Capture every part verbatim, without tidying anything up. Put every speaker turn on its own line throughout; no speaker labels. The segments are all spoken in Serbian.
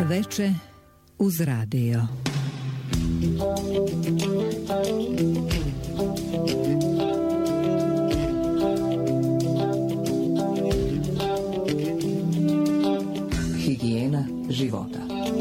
Veče uz radio.
Higijena života.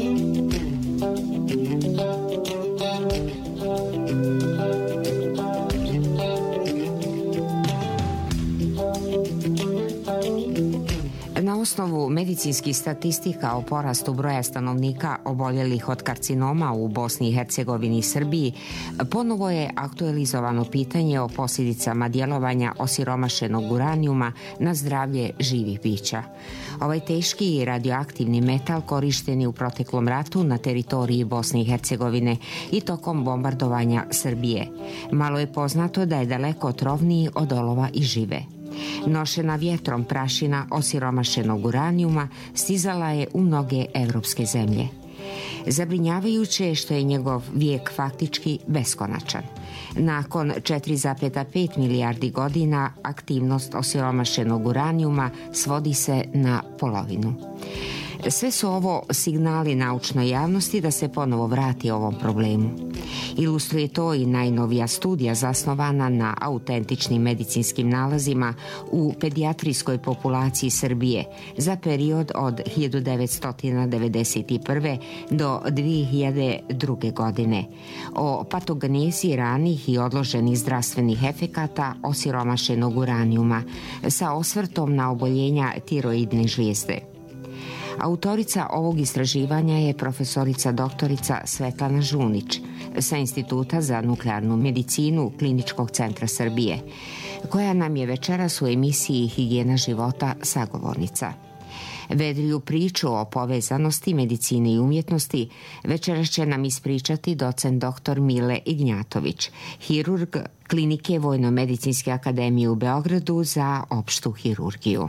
Na osnovu medicinskih statistika o porastu broja stanovnika oboljelih od karcinoma u Bosni i Hercegovini i Srbiji, ponovo je aktualizovano pitanje o posljedicama djelovanja osiromašenog uranijuma na zdravlje živih bića. Ovaj teški i radioaktivni metal korišten je u proteklom ratu na teritoriji Bosne i Hercegovine i tokom bombardovanja Srbije. Malo je poznato da je daleko otrovniji od olova i žive. Nošena vjetrom prašina osiromašenog uranijuma stizala je u mnoge evropske zemlje. Zabrinjavajuće je što je njegov vijek faktički beskonačan. Nakon četiri zarez pet milijardi godina aktivnost osiromašenog uranijuma svodi se na polovinu. Sve su ovo signali naučnoj javnosti da se ponovo vrati ovom problemu. Ilustruje to i najnovija studija zasnovana na autentičnim medicinskim nalazima u pedijatrijskoj populaciji Srbije za period od hiljadu devetsto devedeset prve. do dvije hiljade druge. godine o patogenezi ranih i odloženih zdravstvenih efekata osiromašenog uranijuma sa osvrtom na oboljenja tiroidne žlijezde. Autorica ovog istraživanja je profesorica doktorica Svetlana Žunić sa Instituta za nuklearnu medicinu Kliničkog centra Srbije, koja nam je večeras u emisiji Higijena života sagovornica. Vedriju priču o povezanosti medicine i umjetnosti večeras će nam ispričati docent doktor Mile Ignjatović, hirurg Klinike Vojno-medicinske akademije u Beogradu za opštu hirurgiju.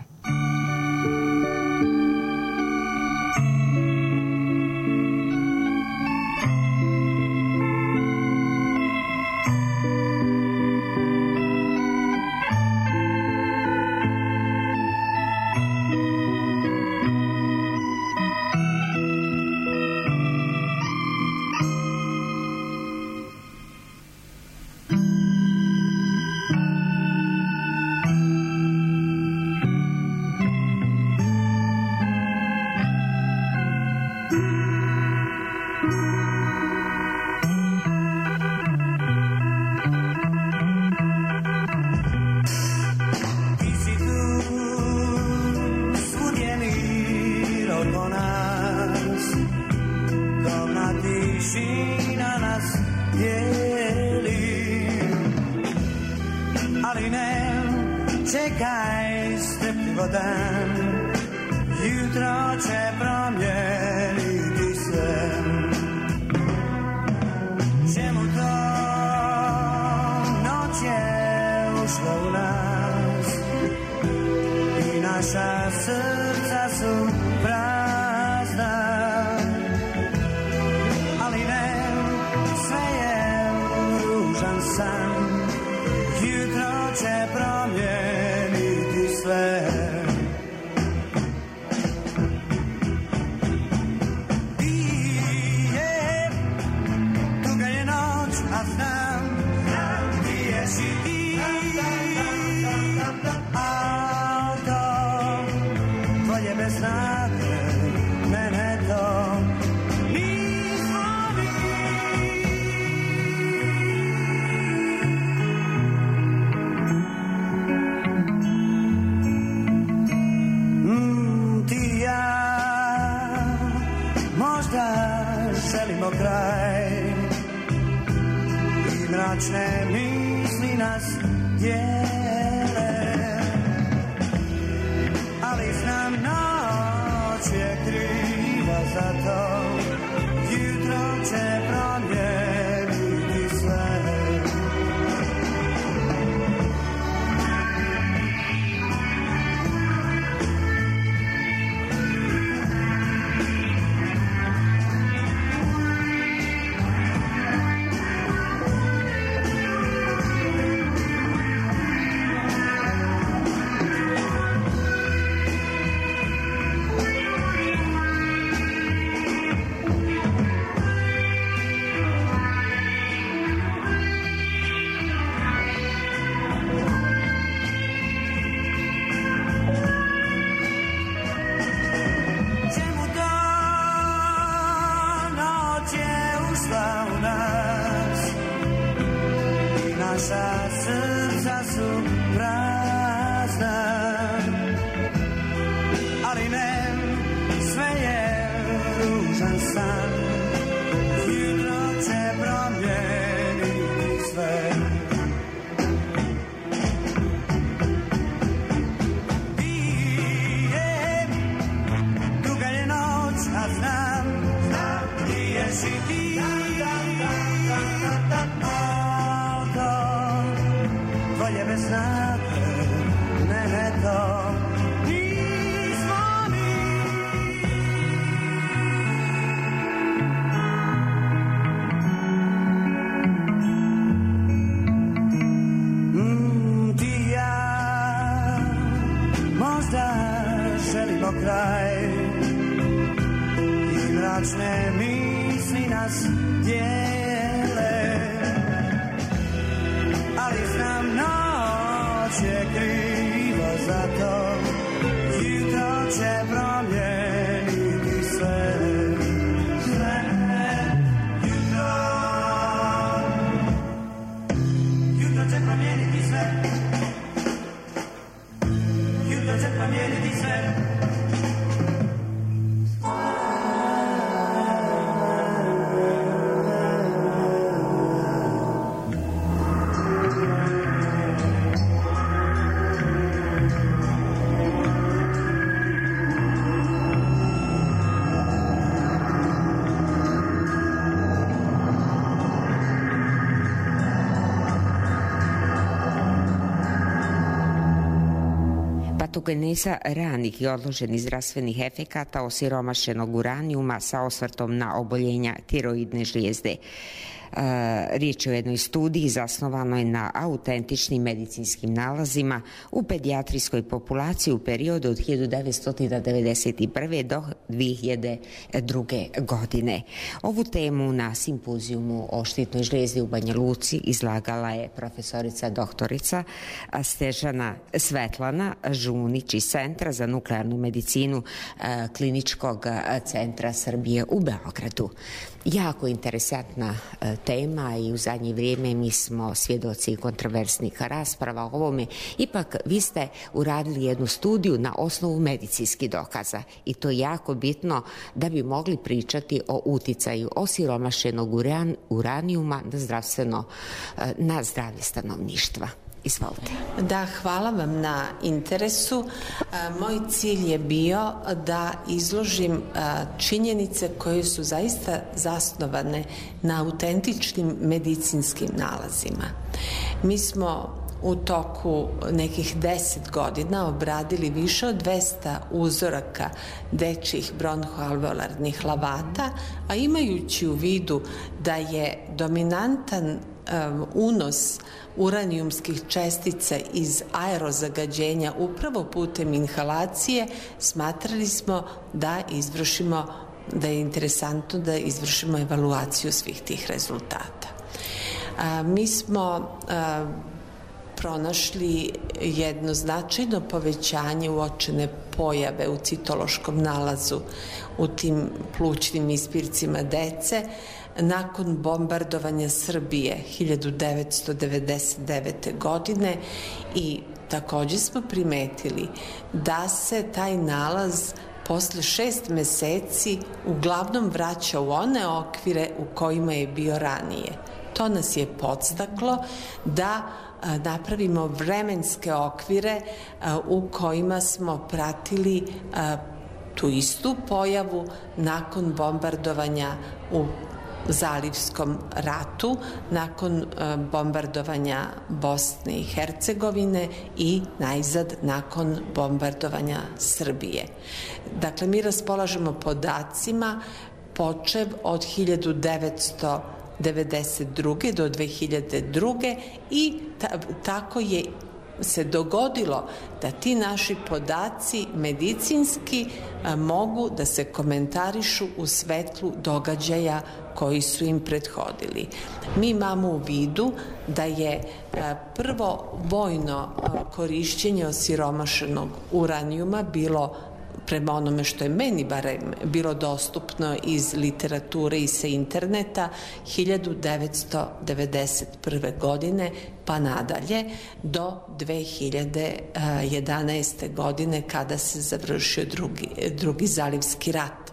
naša srca su prazna, ali ne, sve je ružan san, jutro će promijeniti sve. Bije, duga je noć, a znam, znam ti jesi ti. Tvoje bez znate, mene to nismo mi. Mm, ti i ja možda želimo kraj i mračne misli nas dijele, ali znam noć je kriva za to, jutro će promijeniti sve, sve, jutro, jutro će promijeniti sve, jutro će promijeniti sve.
Patogeneza ranih i odloženih zdravstvenih efekata osiromašenog uranijuma sa osvrtom na oboljenja tiroidne žlijezde. Riječ je o jednoj studiji zasnovanoj na autentičnim medicinskim nalazima u pedijatrijskoj populaciji u periodu od hiljadu devetsto devedeset prve. do dvije hiljade druge. godine. Ovu temu na simpozijumu o štitnoj žlijezdi u Banja Luci izlagala je profesorica doktorica Stežana Svetlana Žunić iz Centra za nuklearnu medicinu Kliničkog centra Srbije u Beogradu. Jako interesantna tema i u zadnje vrijeme mi smo svjedoci kontroverznih rasprava o ovome. Ipak vi ste uradili jednu studiju na osnovu medicinskih dokaza i to je jako bitno da bi mogli pričati o uticaju osiromašenog uran, uranijuma na zdravstveno, na zdravlje stanovništva. Izvolite.
Da, hvala vam na interesu. Moj cilj je bio da izložim činjenice koje su zaista zasnovane na autentičnim medicinskim nalazima. Mi smo u toku nekih deset godina obradili više od dvesta uzoraka dečjih bronhoalveolarnih lavata, a imajući u vidu da je dominantan Um, unos uranijumskih čestica iz aerozagađenja upravo putem inhalacije, smatrali smo da izvršimo, da je interesantno da izvršimo evaluaciju svih tih rezultata. A, mi smo a, pronašli jedno značajno povećanje uočene pojave u citološkom nalazu u tim plućnim ispircima dece nakon bombardovanja Srbije hiljadu devetsto devedeset devete. godine i također smo primetili da se taj nalaz posle šest meseci uglavnom vraća u one okvire u kojima je bio ranije. To nas je podstaklo da napravimo vremenske okvire u kojima smo pratili tu istu pojavu nakon bombardovanja u Zalivskom ratu, nakon bombardovanja Bosne i Hercegovine i najzad nakon bombardovanja Srbije. Dakle, mi raspolažemo podacima počev od hiljadu devetsto devedeset druge. do dve hiljade druge. i ta, tako je se dogodilo da ti naši podaci medicinski a, mogu da se komentarišu u svetlu događaja koji su im prethodili. Mi imamo u vidu da je a, prvo vojno a, korišćenje osiromašenog uranijuma bilo prema onome što je meni barem bilo dostupno iz literature i sa interneta, hiljadu devetsto devedeset prve. godine pa nadalje do dve hiljade jedanaeste. godine kada se završio drugi, drugi zalivski rat.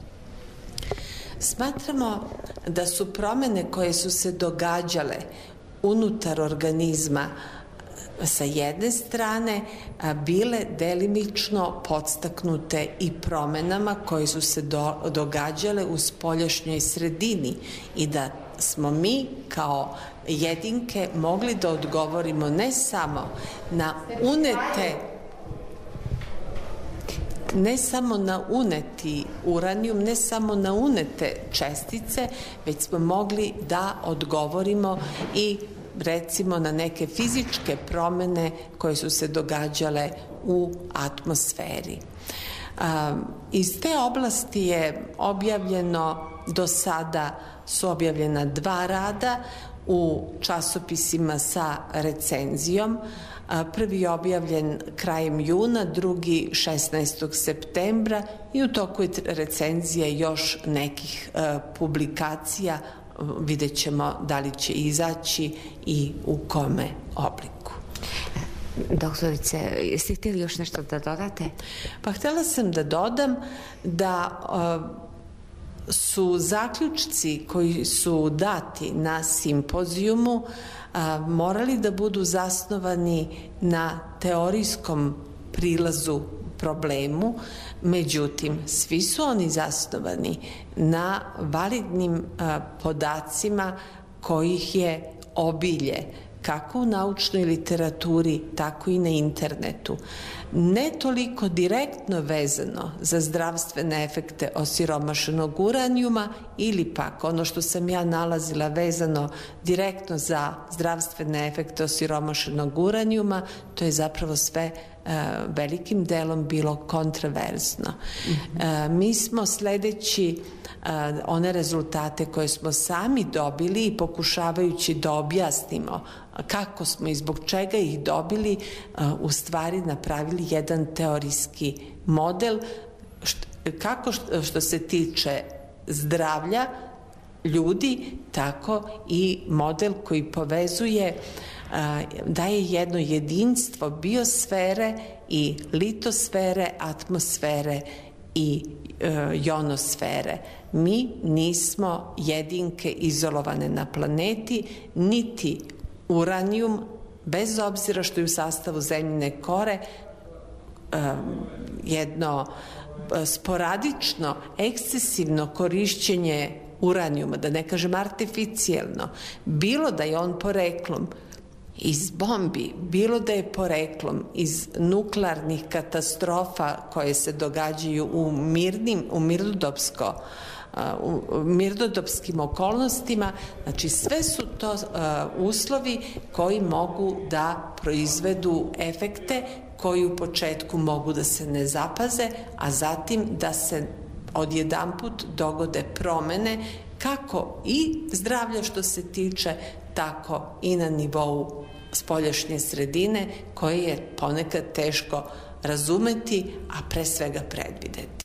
Smatramo da su promene koje su se događale unutar organizma sa jedne strane bile delimično podstaknute i promenama koje su se do, događale u spoljašnjoj sredini i da smo mi kao jedinke mogli da odgovorimo ne samo na unete ne samo na uneti uranijum, ne samo na unete čestice, već smo mogli da odgovorimo i recimo na neke fizičke promene koje su se događale u atmosferi. Iz te oblasti je objavljeno, do sada su objavljena dva rada u časopisima sa recenzijom. Prvi je objavljen krajem juna, drugi šesnaestog septembra i u toku je recenzije još nekih publikacija. Vidjet ćemo da li će izaći i u kome obliku.
Doktorice, jeste htjeli još nešto da dodate?
Pa htjela sam da dodam da su zaključci koji su dati na simpozijumu morali da budu zasnovani na teorijskom prilazu problemu, međutim, svi su oni zasnovani na validnim podacima kojih je obilje, kako u naučnoj literaturi, tako i na internetu. Ne toliko direktno vezano za zdravstvene efekte osiromašenog uranijuma ili pak ono što sam ja nalazila vezano direktno za zdravstvene efekte osiromašenog uranijuma, to je zapravo sve velikim delom bilo kontraverzno. Mm-hmm. Mi smo sledeći one rezultate koje smo sami dobili i pokušavajući da objasnimo kako smo i zbog čega ih dobili, u stvari napravili jedan teorijski model kako što se tiče zdravlja ljudi, tako i model koji povezuje, daje jedno jedinstvo biosfere i litosfere, atmosfere i jonosfere. Mi nismo jedinke izolovane na planeti, niti uranijum, bez obzira što je u sastavu zemljine kore, jedno sporadično, ekscesivno korišćenje uranijuma, da ne kažem artificijelno, bilo da je on poreklom iz bombi, bilo da je poreklom iz nuklearnih katastrofa koje se događaju u mirnim, u mirnodopsko u mirnodopskim okolnostima, znači sve su to uh, uslovi koji mogu da proizvedu efekte koji u početku mogu da se ne zapaze, a zatim da se odjedanput dogode promene kako i zdravlja što se tiče, tako i na nivou spoljašnje sredine koje je ponekad teško razumeti, a pre svega predvideti.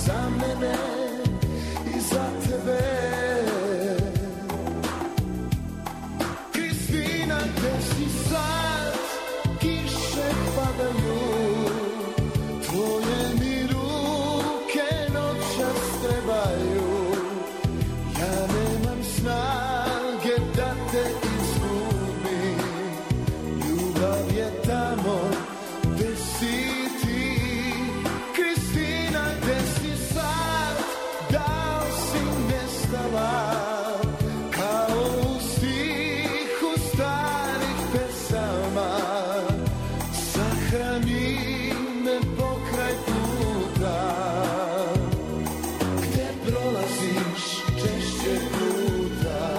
za mene i za tebe. Kristina, gde si sad? Kiše padaju, tvoje mi ruke noćas trebaju. Ja nemam snage da te izgubim, ljubav je tamo gde si ti. Kristina, gde si sad? Da li si nestala kao u stihu starih pesama? Sahrani me pokraj puta gde prolaziš češće puta.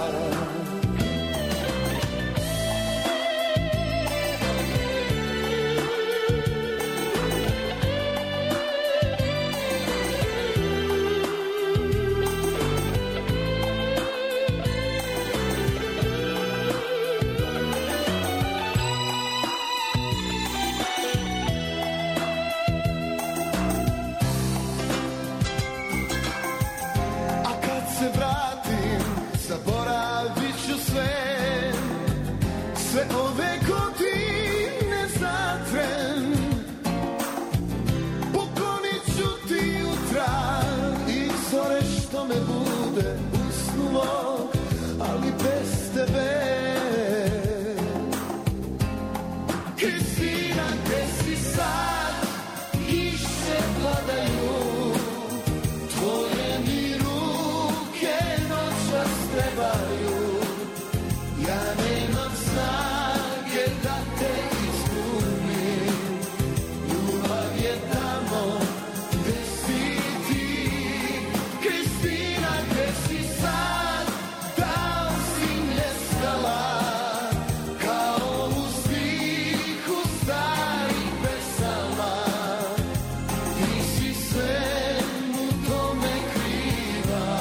A kad se vratim, zaboravit ću sve, sve ove godine za tren. Poklonit ću ti jutra i zore što me bude usnulo, ali bez tebe. Kristina, gde si sad? Kiše padaju, tvoje mi ruke noćas trebaju. Ja nemam snage da te izgubim, ljubav je tamo gde si ti. Kristina, gde si sad? Da li si nestala kao u stihu starih pesama? Ti si svemu tome kriva,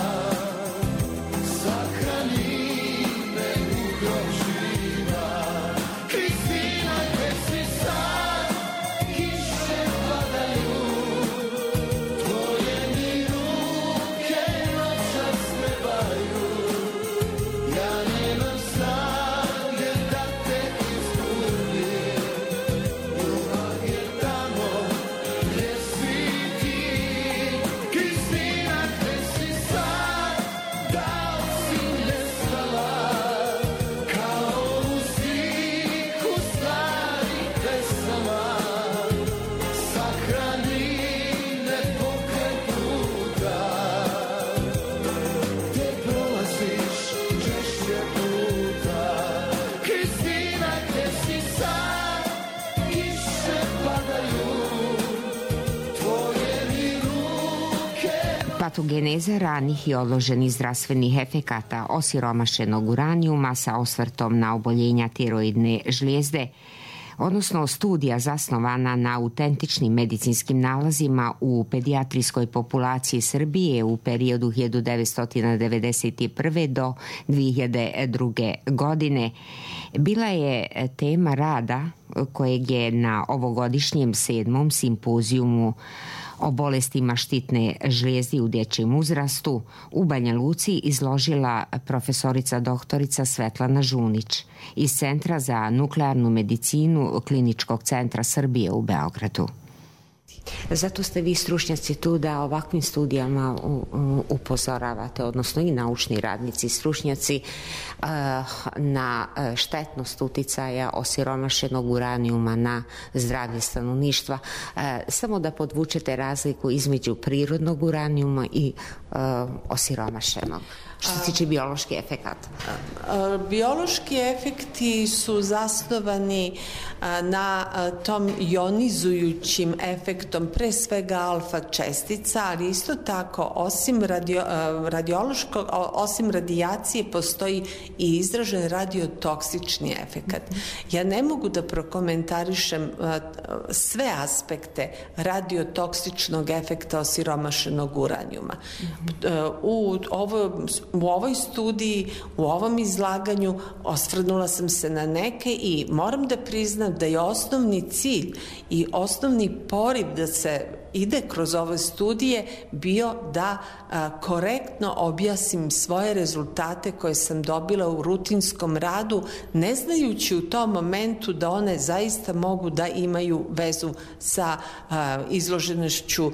sahrani me u grob živa. Kristina, gde si sad? Kiše padaju, tvoje mi ruke noćas trebaju. Ja nemam snage da te izgubim, ljubav je tamo gde si ti. Kristina, gde si sad? Da li si nestala kao u stihu starih pesama? Sahrani me pokraj puta gde prolaziš češće puta. Kristina, gde si sad? Kiše padaju, tvoje mi ruke.
Patogeneza ranih i odloženih zdravstvenih efekata osiromašenog uranijuma sa osvrtom na oboljenja tiroidne žlijezde, odnosno studija zasnovana na autentičnim medicinskim nalazima u pedijatrijskoj populaciji Srbije u periodu hiljadu devetsto devedeset prve do dve hiljade druge. godine bila je tema rada kojeg je na ovogodišnjem sedmom simpozijumu o bolestima štitne žlijezde u dječjem uzrastu u Banja Luci izložila profesorica doktorica Svetlana Žunić iz Centra za nuklearnu medicinu Kliničkog centra Srbije u Beogradu. Zato ste vi stručnjaci tu da ovakvim studijama upozoravate, odnosno i naučni radnici, stručnjaci, na štetnost uticaja osiromašenog uranijuma na zdravlje stanovništva. Samo da podvučete razliku između prirodnog uranijuma i osiromašenog, što se tiče bioloških efekata.
Biološki efekti su zasnovani na tom ionizujućim efektom pre svega alfa čestica, ali isto tako osim, radio, radiološkog, osim radijacije postoji i izražen radiotoksični efekat. Ja ne mogu da prokomentarišem sve aspekte radiotoksičnog efekta osiromašenog uranijuma. U ovoj, u ovoj studiji, u ovom izlaganju osvrnula sam se na neke i moram da priznam da je osnovni cilj i osnovni poriv da se ide kroz ove studije bio da a, korektno objasnim svoje rezultate koje sam dobila u rutinskom radu, ne znajući u tom momentu da one zaista mogu da imaju vezu sa a, izloženošću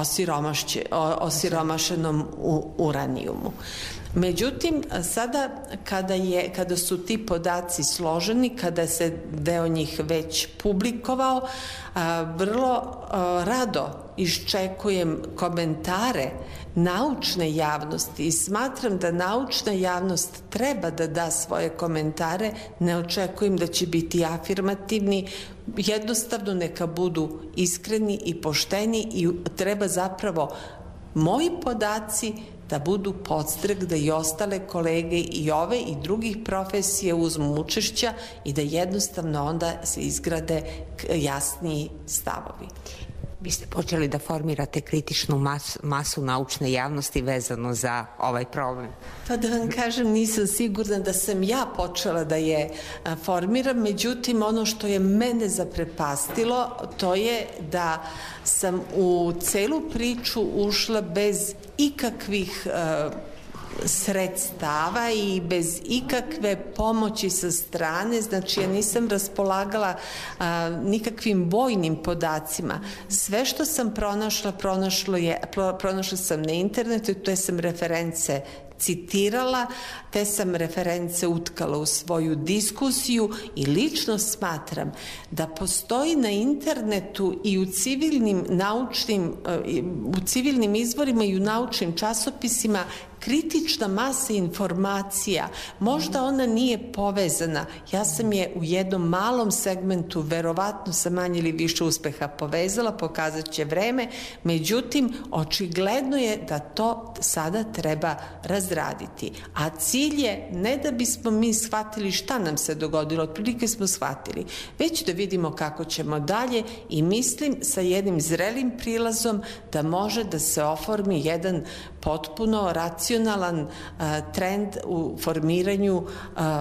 osiromašenom u uranijumu. Međutim, sada kada, je, kada su ti podaci složeni, kada se deo njih već publikovao, vrlo rado iščekujem komentare naučne javnosti i smatram da naučna javnost treba da da svoje komentare, ne očekujem da će biti afirmativni, jednostavno neka budu iskreni i pošteni i treba zapravo moji podaci da budu podstrek da i ostale kolege i ove i drugih profesija uzmu učešća i da jednostavno onda se izgrade jasniji stavovi.
Vi ste počeli da formirate kritičnu masu, masu naučne javnosti vezano za ovaj problem.
Pa da vam kažem, nisam sigurna da sam ja počela da je formiram, međutim ono što je mene zaprepastilo to je da sam u celu priču ušla bez ikakvih uh, sredstava i bez ikakve pomoći sa strane, znači ja nisam raspolagala a, nikakvim vojnim podacima. Sve što sam pronašla, pronašla, je, pronašla sam na internetu i te sam reference citirala, te sam reference utkala u svoju diskusiju i lično smatram da postoji na internetu i u civilnim naučnim, u civilnim izvorima i u naučnim časopisima kritična masa informacija. Možda ona nije povezana. Ja sam je u jednom malom segmentu, verovatno sa manje ili više uspeha povezala, pokazat će vreme, međutim, očigledno je da to sada treba razraditi. A cilj je ne da bismo mi shvatili šta nam se dogodilo, otprilike smo shvatili, već da vidimo kako ćemo dalje i mislim sa jednim zrelim prilazom da može da se oformi jedan potpuno racionalan uh, trend u formiranju uh,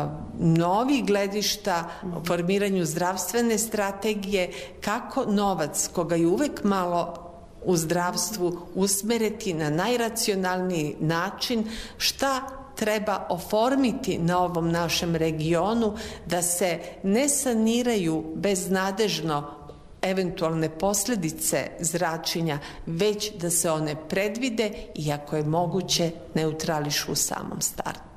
novih gledišta, u formiranju zdravstvene strategije, kako novac, koga je uvek malo u zdravstvu, usmeriti na najracionalniji način, šta treba oformiti na ovom našem regionu, da se ne saniraju beznadežno eventualne posledice zračenja, već da se one predvide i ako je moguće neutrališu u samom startu.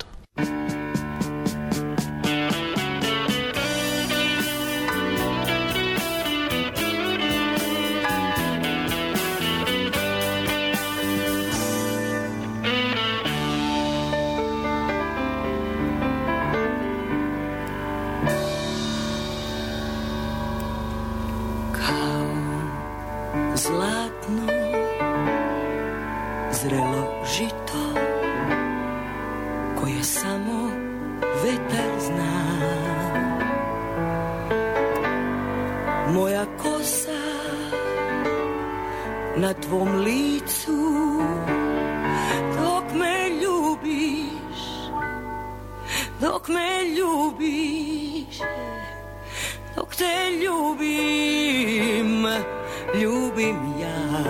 Na tvom licu dok me ljubiš, dok me ljubiš, dok te ljubim, ljubim ja.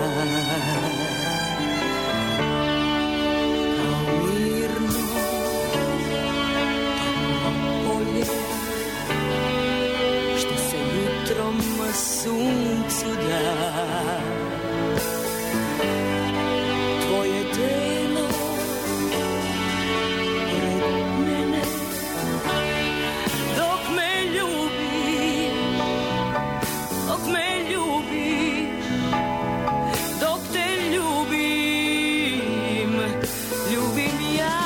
Kao mirno toplo polje što se jutrom suncu da. Tvoje telo pored mene, dok me ljubiš, dok me ljubiš, dok te ljubim, ljubim ja.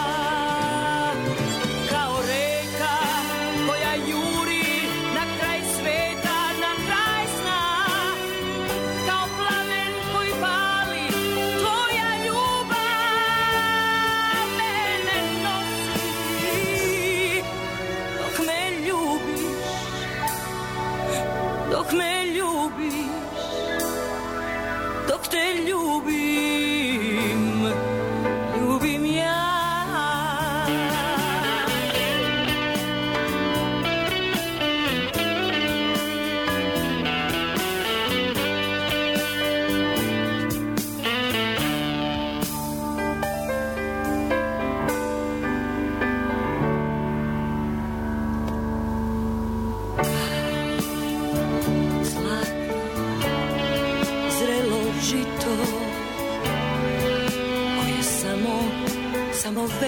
Kao reka koja juri na kraj sveta, na kraj sna, kao plamen koji pali, tvoja ljubav mene nosi. Dok me ljubiš, dok me ljubiš, dok te ljubim, ljubim ja.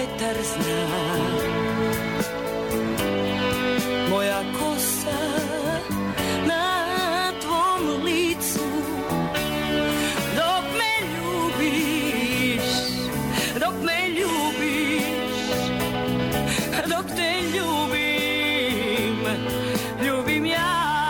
vetar zna. Moja kosa na tvom licu, dok me ljubiš, dok me ljubiš, dok te ljubim, ljubim ja.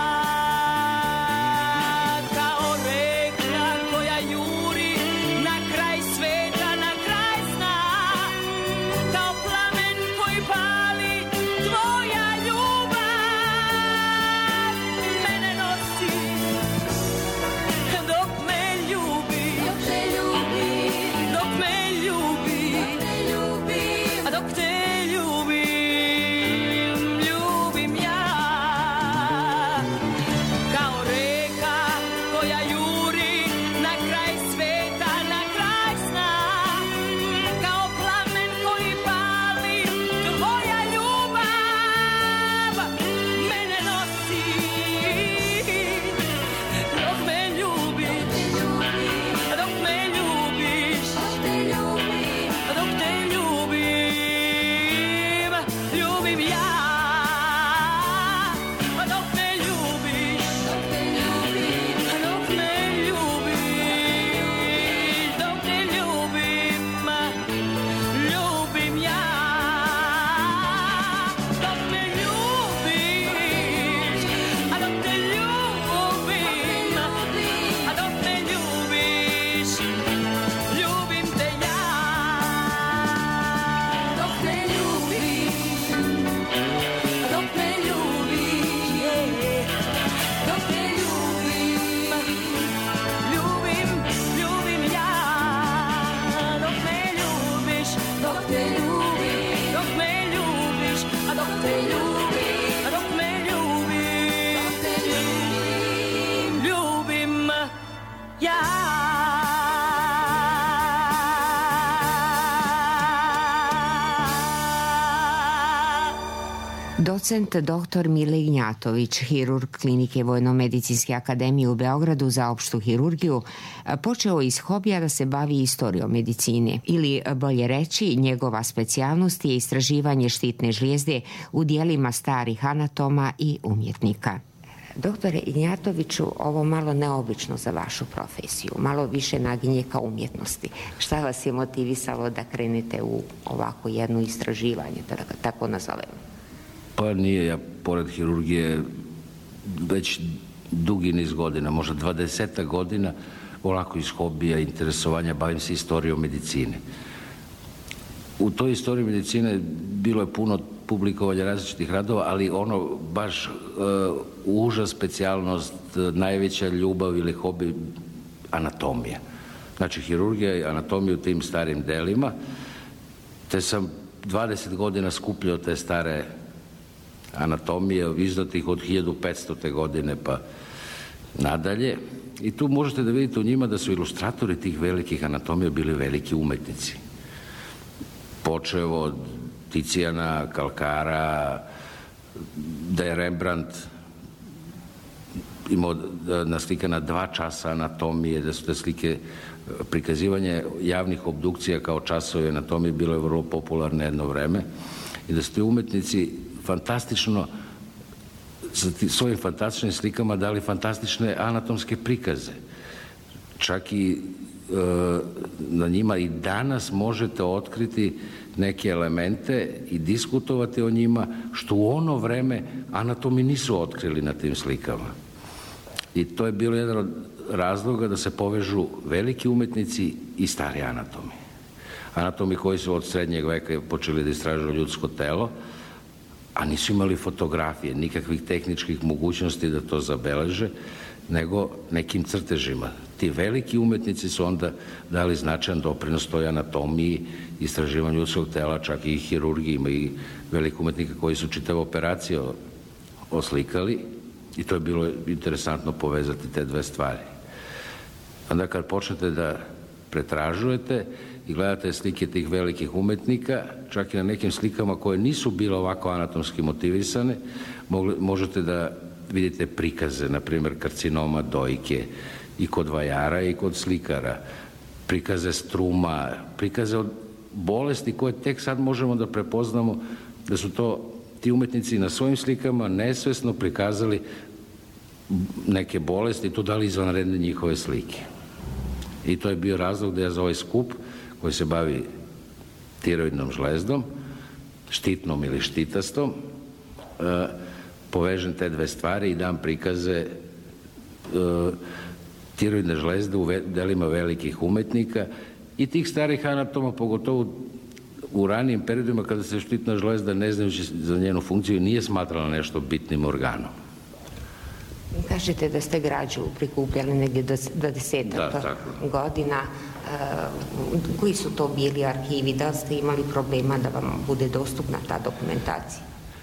Docent doktor Mile Ignjatović, hirurg Klinike Vojno-medicinske akademije u Beogradu za opštu hirurgiju, počeo iz hobija da se bavi istorijom medicine, ili bolje reći, njegova specijalnost je istraživanje štitne žlijezde u dijelima starih anatoma i umjetnika. Doktore Ignjatoviću, ovo malo neobično za vašu profesiju, malo više naginje ka umjetnosti. Šta vas je motivisalo da krenete u ovako jedno istraživanje, da ga tako nazovemo?
Pa nije, ja pored hirurgije već dugi niz godina, možda dvadesetak godina, ovako iz hobija, interesovanja, bavim se istorijom medicine. U toj istoriji medicine bilo je puno publikovanja različitih radova, ali ono baš uh, uža specijalnost, najveća ljubav ili hobi, anatomija. Znači, hirurgija i anatomija u tim starim delima, te sam dvadeset godina skupljao te stare anatomije, izdatih od hiljadu petstote godine pa nadalje. I tu možete da vidite u njima da su ilustratori tih velikih anatomija bili veliki umetnici. Počeo od Ticijana, Kalkara, da je Rembrandt imao naslikana dva časa anatomije, da su te slike prikazivanje javnih obdukcija kao časovi anatomije bilo je vrlo popularno jedno vreme i da su ti umetnici fantastično, sa svojim fantastičnim slikama dali fantastične anatomske prikaze. Čak i e, na njima i danas možete otkriti neke elemente i diskutovati o njima, što u ono vreme anatomi nisu otkrili na tim slikama. I to je bilo jedan od razloga da se povežu veliki umetnici i stari anatomi. Anatomi koji su od srednjeg veka počeli da istražuju ljudsko telo, a nisu imali fotografije, nikakvih tehničkih mogućnosti da to zabeleže, nego nekim crtežima. Ti veliki umetnici su onda dali značajan doprinos toj anatomiji, istraživanju ljudskog tela, čak i hirurgijima i veliki umetnika koji su čitave operacije oslikali i to je bilo interesantno povezati te dve stvari. Onda kad počnete da pretražujete i gledate slike tih velikih umetnika, čak i na nekim slikama koje nisu bile ovako anatomski motivisane, možete da vidite prikaze, na primjer karcinoma dojke i kod vajara i kod slikara, prikaze struma, prikaze od bolesti koje tek sad možemo da prepoznamo da su to ti umetnici na svojim slikama nesvesno prikazali neke bolesti i to dali izvanredne njihove slike. I to je bio razlog da ja za ovaj skup koji se bavi tiroidnom žlezdom, štitnom ili štitastom, povežem te dve stvari i dam prikaze tiroidne žlezde u delima velikih umetnika i tih starih anatoma, pogotovo u ranijim periodima kada se štitna žlezda, ne znajući za njenu funkciju, nije smatrala nešto bitnim organom.
Kažete da ste građu prikupljali negdje do desetak godina. Koji su to bili arhivi? Da li ste imali problema da vam bude dostupna ta dokumentacija?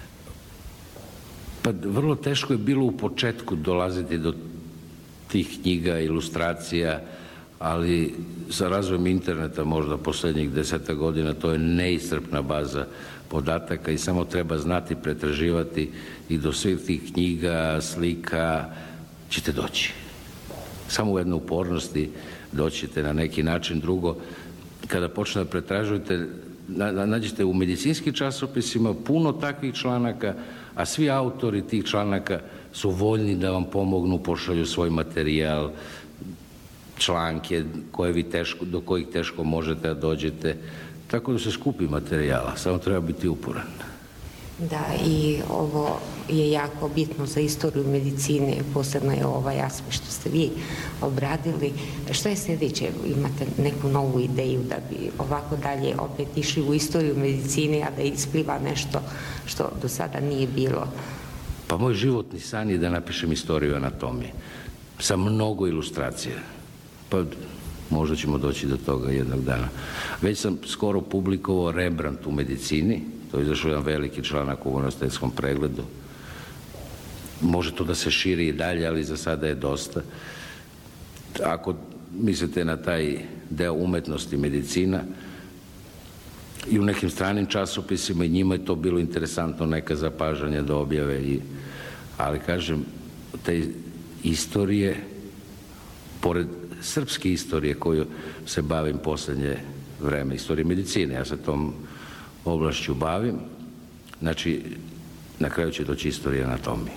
Pa vrlo teško je bilo u početku dolaziti do tih knjiga, ilustracija, ali sa razvojem interneta možda poslednjih deseta godina to je neiscrpna baza podataka i samo treba znati pretraživati i do svih tih knjiga, slika ćete doći. Samo u jednoj upornosti doćete na neki način. Drugo, kada počne da pretražujete, nađete u medicinskim časopisima puno takvih članaka, a svi autori tih članaka su voljni da vam pomognu, pošalju svoj materijal, članke koje vi teško, do kojih teško možete da dođete, tako da se skupi materijala, samo treba biti uporan.
Da, i ovo je jako bitno za istoriju medicine, posebno je ovaj aspekt što ste vi obradili. Što je sljedeće? Imate neku novu ideju da bi ovako dalje opet išli u istoriju medicine, a da ispliva nešto što do sada nije bilo?
Pa moj životni san je da napišem istoriju anatomije sa mnogo ilustracija. Pa možda ćemo doći do toga jednog dana. Već sam skoro publikovao Rembrandt u medicini, to je izašao jedan veliki članak u Univerzitetskom pregledu. Može to da se širi i dalje, ali za sada je dosta. Ako mislite na taj deo umetnosti medicina, i u nekim stranim časopisima i njima je to bilo interesantno, neka zapažanja da objave, i, ali kažem, te istorije, pored srpske istorije koju se bavim poslednje vreme, istorije medicine, ja se tom oblašću bavim, znači na kraju će doći istorija anatomije.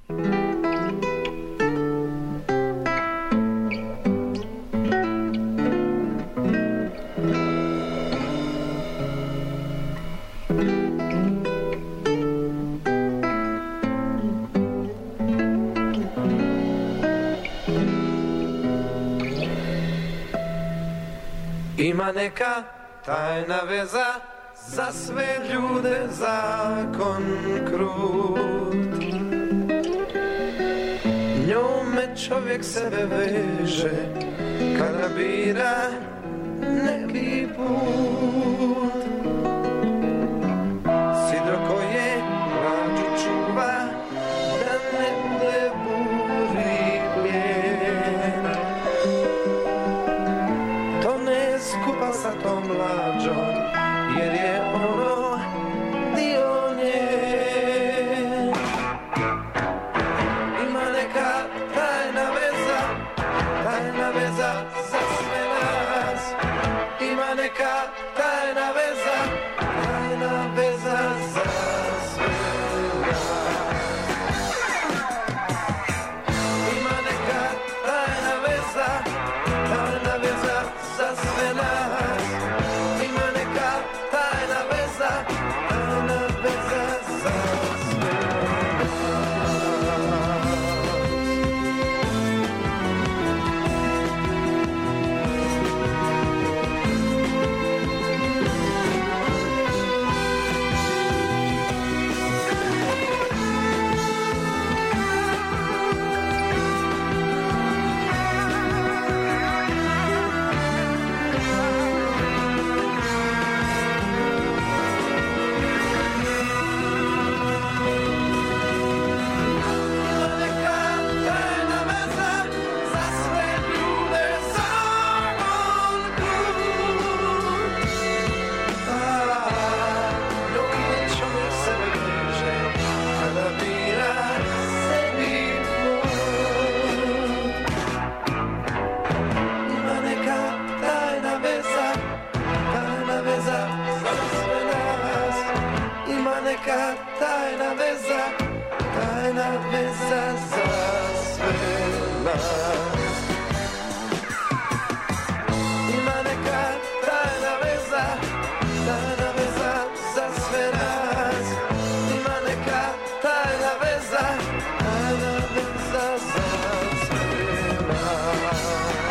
Ima neka tajna veza, za sve ljude zakon krut. Njome čovjek sebe veže, kada bira neki put. Sidro koje mlađu čuva, da ne bude buri plijen. To ne skupa sa tom mlađom, jer je ono dio nje. Ima neka tajna veza, tajna veza za sve nas. Ima neka veza za sve nas. Ima neka tajna veza, tajna veza za sve nas. Ima neka tajna veza, tajna veza za sve nas.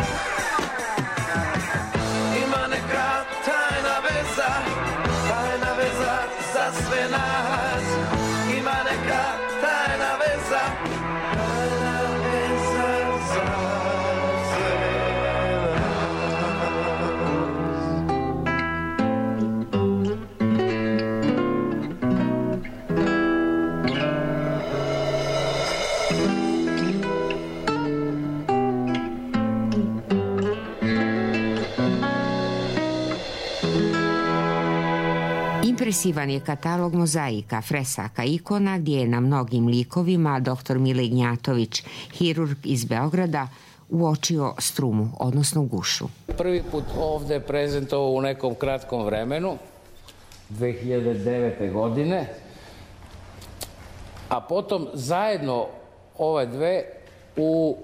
Ima neka tajna veza, tajna veza za sve nas. Ima neka tajna veza, tajna veza za sve nas.
Impresivan je katalog mozaika, fresaka, ikona gdje je na mnogim likovima doktor Mile Gnjatović, hirurg iz Beograda, uočio strumu, odnosno gušu.
Prvi put ovde prezentovao u nekom kratkom vremenu, dve hiljade devete. godine, a potom zajedno ove dve u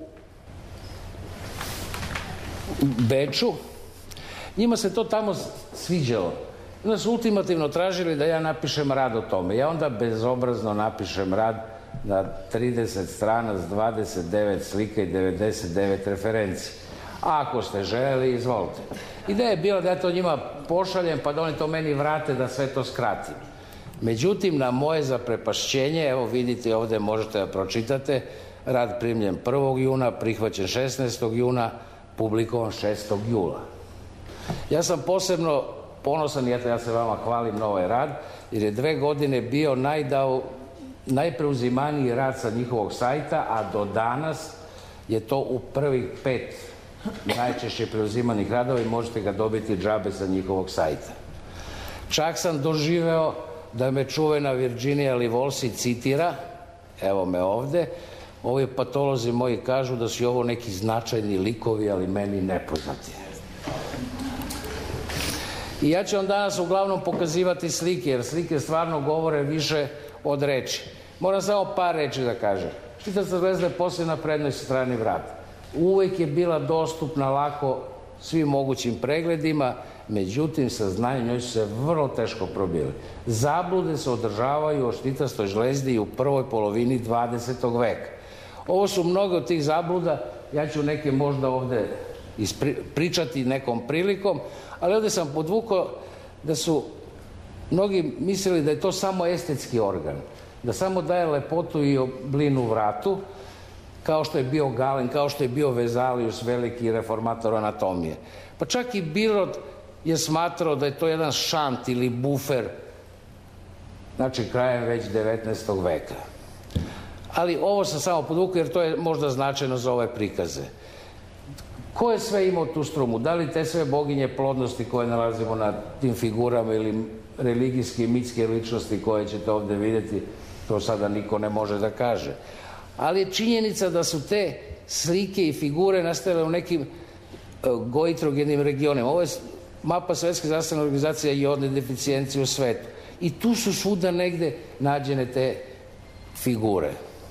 Beču. Njima se to tamo sviđalo. Onda su ultimativno tražili da ja napišem rad o tome. Ja onda bezobrazno napišem rad na trideset strana s dvadeset devet slika i devedeset devet referenci. A ako ste željeli, izvolite. Ideja je bila da ja to njima pošaljem, pa da oni to meni vrate da sve to skratim. Međutim, na moje zaprepašćenje, evo vidite ovdje, možete da pročitate, rad primljen prvog juna, prihvaćen šesnaestog juna, publikovan šestog jula. Ja sam posebno ponosan, ja se vama hvalim na ovaj rad, jer je dve godine bio najdao, najpreuzimaniji rad sa njihovog sajta, a do danas je to u prvih pet najčešće preuzimanih radova i možete ga dobiti džabe sa njihovog sajta. Čak sam doživeo da me čuvena Virginia Livolsi citira, evo me ovde, ovi patolozi moji kažu da su ovo neki značajni likovi, ali meni nepoznati. I ja ću vam danas uglavnom pokazivati slike, jer slike stvarno govore više od reči. Moram samo par reči da kažem. Švicarska zvezda je poslije na prednjoj strani vrata. Uvek je bila dostupna lako svim mogućim pregledima, međutim, saznanje njoj su se vrlo teško probili. Zablude se održavaju o švicarskoj žlezdi i u prvoj polovini dvadesetog veka. Ovo su mnoge od tih zabluda, ja ću neke možda ovde pričati nekom prilikom, ali ovdje sam podvukao da su mnogi mislili da je to samo estetski organ, da samo daje lepotu i oblinu vratu, kao što je bio Galen, kao što je bio Vezalius, veliki reformator anatomije. Pa čak i Birod je smatrao da je to jedan šant ili bufer, znači krajem već devetnaestog veka. Ali ovo sam samo podvukao jer to je možda značajno za ove prikaze. Ko je sve imao tu strumu? Da li te sve boginje plodnosti koje nalazimo na tim figurama ili religijske i mitske ličnosti koje ćete ovdje vidjeti, to sada niko ne može da kaže. Ali je činjenica da su te slike i figure nastale u nekim uh, goitrogenim regionima. Ovo je mapa Svetske zdravstvene organizacije jodne deficijencije u svetu. I tu su svuda negde nađene te figure.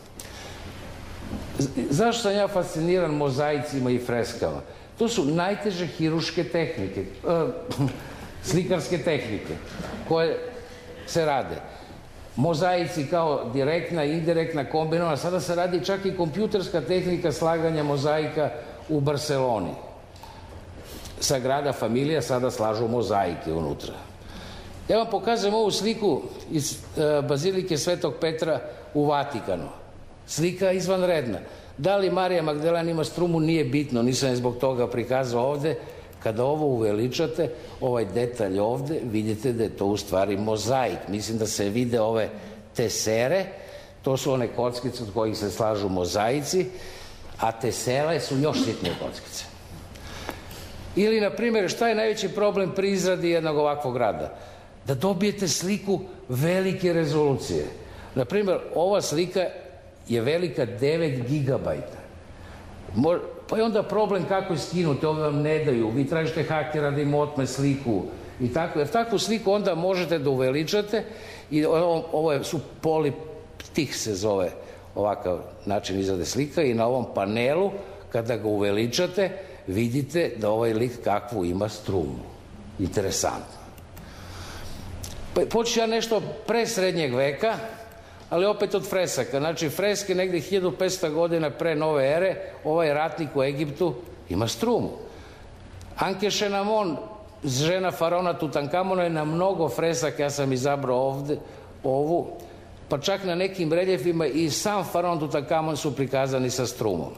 Zašto sam ja fasciniran mozaicima i freskama? To su najteže hiruške tehnike, slikarske tehnike koje se rade. Mozaici kao direktna, indirektna, kombinovana. Sada se radi čak i kompjuterska tehnika slaganja mozaika u Barceloni. Sagrada Familija sada slažu mozaike unutra. Ja vam pokazujem ovu sliku iz Bazilike Svetog Petra u Vatikanu. Slika izvanredna. Da li Marija Magdalena ima strumu, nije bitno, nisam je zbog toga prikazao ovde. Kada ovo uveličate, ovaj detalj ovde, vidite da je to u stvari mozaik. Mislim da se vide ove tesere, to su one kockice od kojih se slažu mozaici, a tesele su još sitnije kockice. Ili, na primjer, šta je najveći problem pri izradi jednog ovakvog rada? Da dobijete sliku velike rezolucije. Na primjer, ova slika je velika devet gigabajta. Pa je onda problem kako je skinuti, ovo vam ne daju, vi tražite hakera da im otme sliku i tako, jer takvu sliku onda možete da uveličate i ovo su poliptih se zove ovakav način izrade slika i na ovom panelu, kada ga uveličate, vidite da ovaj lik kakvu ima strumu. Interesantno. Počeo ja nešto pre srednjeg veka, ali opet od fresaka. Znači, freske negde hiljadu petsto godina pre nove ere, ovaj ratnik u Egiptu ima strumu. Ankešenamon, žena faraona Tutankamona, je na mnogo fresaka, ja sam izabrao ovde, ovu, pa čak na nekim reljefima i sam faraon Tutankamon su prikazani sa strumom.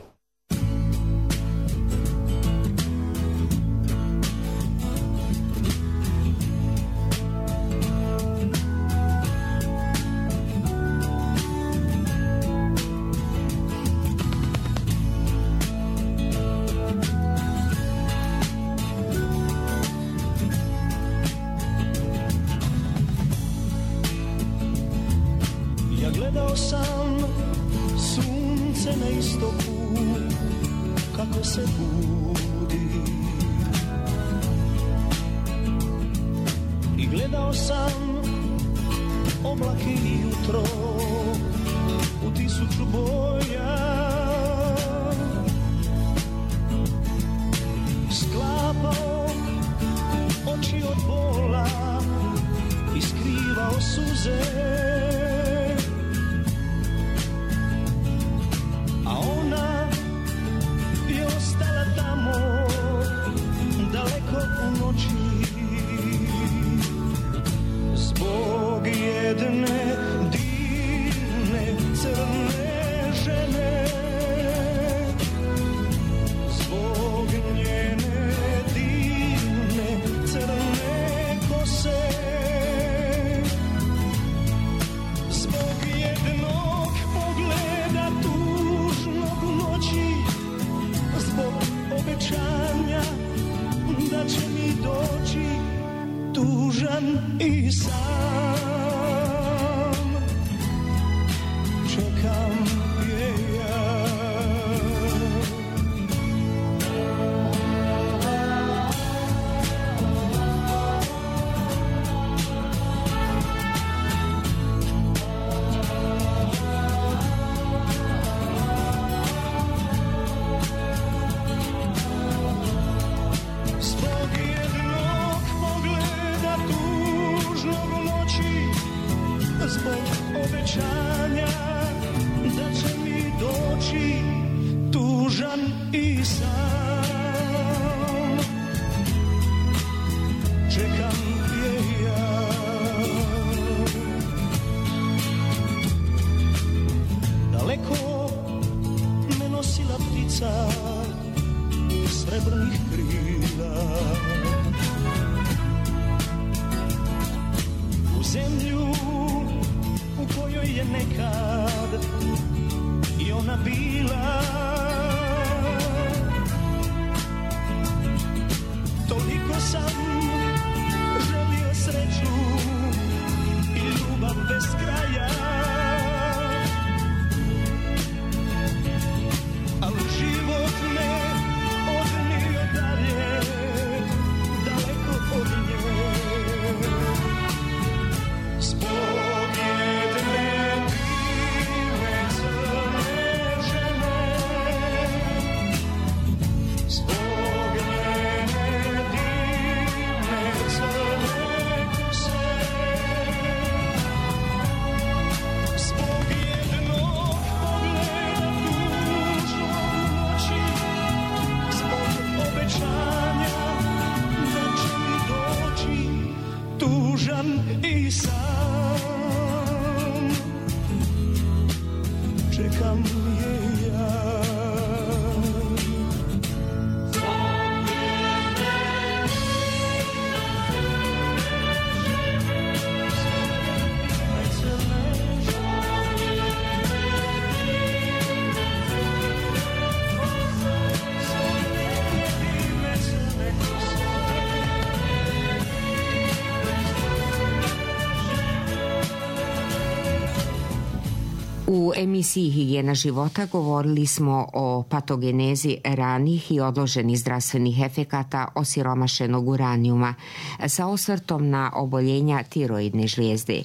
U emisiji Higijena života govorili smo o patogenezi ranih i odloženih zdravstvenih efekata osiromašenog uranijuma sa osvrtom na oboljenja tiroidne žlijezde.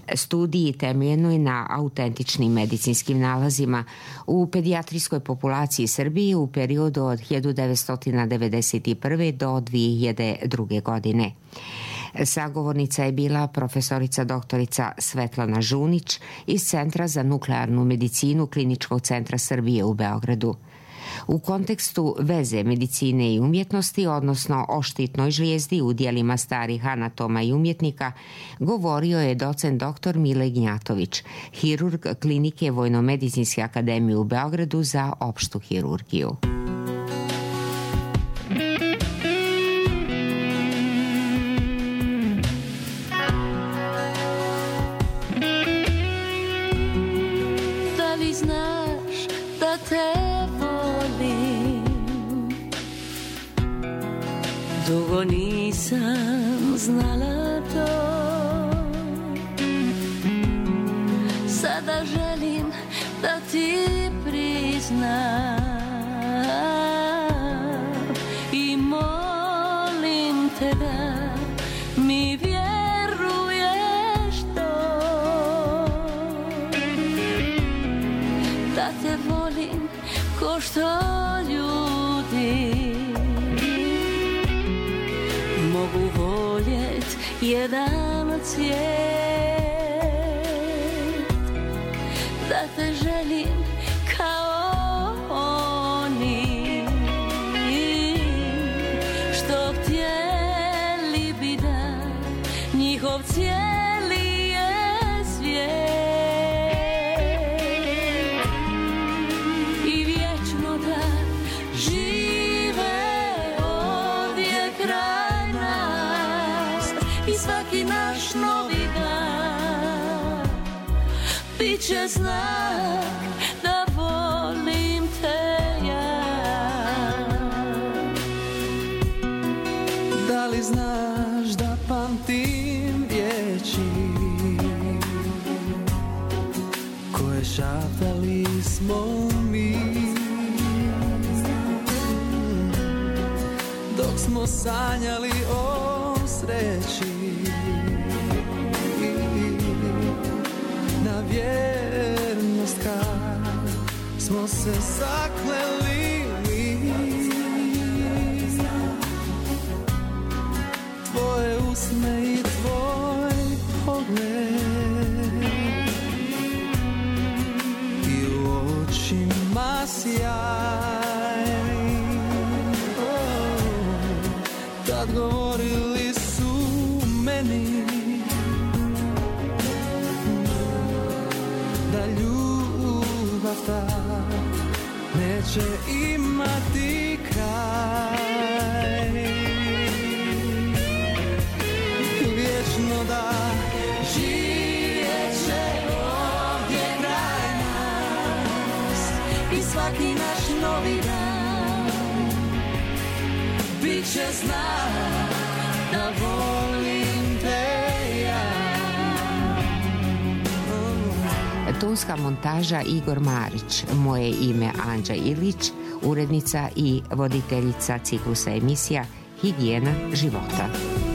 Studiji temeljenoj na autentičnim medicinskim nalazima u pedijatrijskoj populaciji Srbije u periodu od hiljadu devetsto devedeset prve do dve hiljade druge. godine. Sagovornica je bila profesorica doktorica Svetlana Žunić iz Centra za nuklearnu medicinu Kliničkog centra Srbije u Beogradu. U kontekstu veze medicine i umjetnosti, odnosno o štitnoj žlijezdi u dijelima starih anatoma i umjetnika, govorio je docent doktor Mile Gnjatović, hirurg Klinike Vojnomedicinske akademije u Beogradu za opštu hirurgiju.
Da li znaš da te dugo nisam znala to, sada želim da ti priznam i molim te da mi vjeruješ to, da te volim ko što ljudi mogu voljet jedan cvijet, da te želim kao oni što htjeli bi da njihov cijeli je svijet i vječno da žive ovdje kraj i svaki naš novi dan bit će znak da volim te ja.
Da li znaš da pamtim riječi koje šaptali smo mi dok smo sanjali o sreći, na vjernost kad smo se zakleli, tvoje usne i tvoj pogled i u očima sjaj, tad govorili su meni da ljubav ta neće imati kraj i vječno da živjet će ovdje kraj nas i svaki naš novi dan bit će znak da volim te ja.
Tonska montaža Igor Marić, moje ime Anđa Ilić, urednica i voditeljica ciklusa emisija Higijena života.